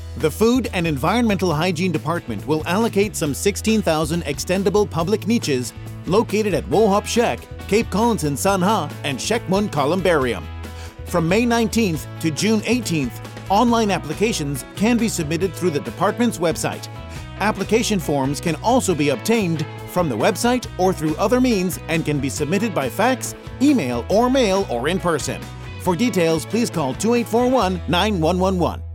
The Food and Environmental Hygiene Department will allocate some 16,000 extendable public niches located at Wohop Shek, Cape Collinson Sanha, and Shekmun Columbarium. From May 19th to June 18th, online applications can be submitted through the department's website. Application forms can also be obtained from the website or through other means and can be submitted by fax, email or mail or in person. For details, please call 2841-9111.